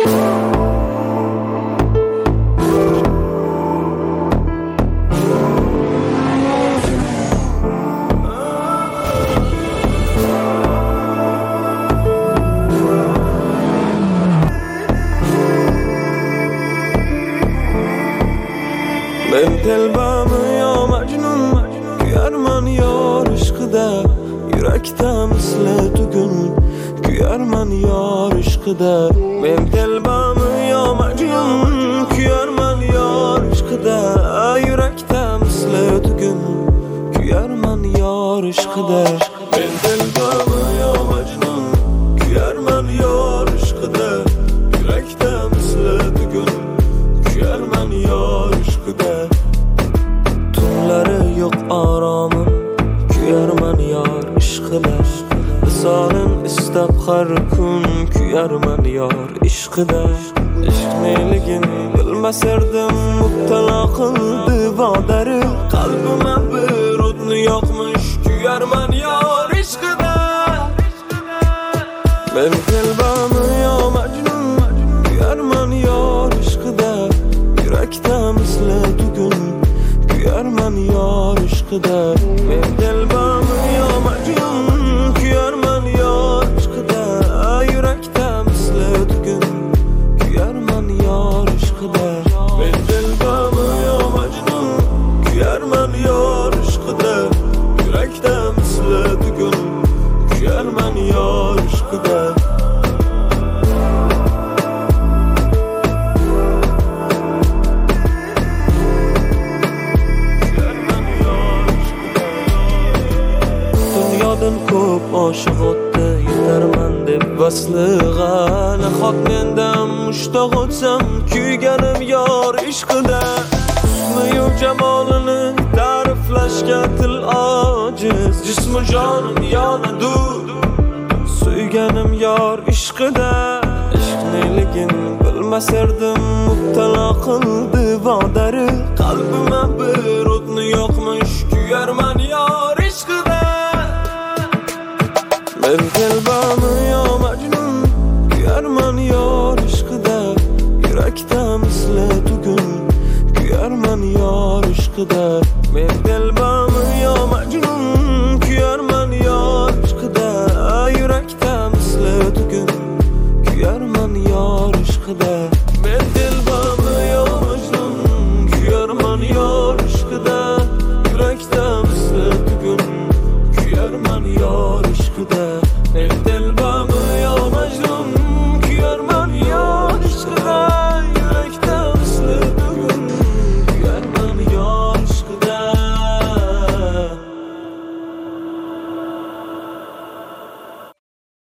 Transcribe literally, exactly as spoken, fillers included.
Ben telbamı ya Mecnun, kuyarman yar ishqida, yurakda misli tugun, kuyarman yar ishqida. Ben telbamı ya Mecnun, kuyarman yar ishqida, yurakda misli tugun, kuyarman yar ishqida. Ben telbamı ya Mecnun, kuyarman yar ishqida, yurakda misli tugun, kuyarman yar ishqida. Tunlari yo'q oromim, kuyarman yor ishqida. Visolin istab har kun, kuyarman yor ishqida. Ishq neligin bilmasardim, mubtalo qildi vodari. Qalbima bir o'tni yoqmish, kuyarman yor ishqida. Men telbamı yo Mecnun, kuyarman yor ishqida, yurakda misli tugun, kuyarman yor ishqida. Men telbamı yo Mecnun, kuyarman yor ishqida, yurakda misli tugun, kuyarman yor ishqida. Men telbamı yo Mecnun, kuyarman yor ishqida, yurakda misli tugun, kuyarman yor ishqida. Dunyodan ko'p oshiq o'tdi, yetarman deb vasliga. Nahot mendan mushtoq o'tsam, kuyganim yor ishqida. Husni-yu jamolini ta'riflashga til ojiz, jismu jonim yonadi, suyganim yor ishqida. Ishq neligin bilmasardim, mubtalo qildi vodari. Qalbima bir o'tni yoqmish, kuyarman yor ishqida. Men telbamı yo Mecnun, kuyarman yor ishqida, yurakda misli tugun, kuyarman yor ishqida. Men telbamı yo Mecnun, kuyarman yor ishqida, yurakda misli tugun, kuyarman yor ishqida. Men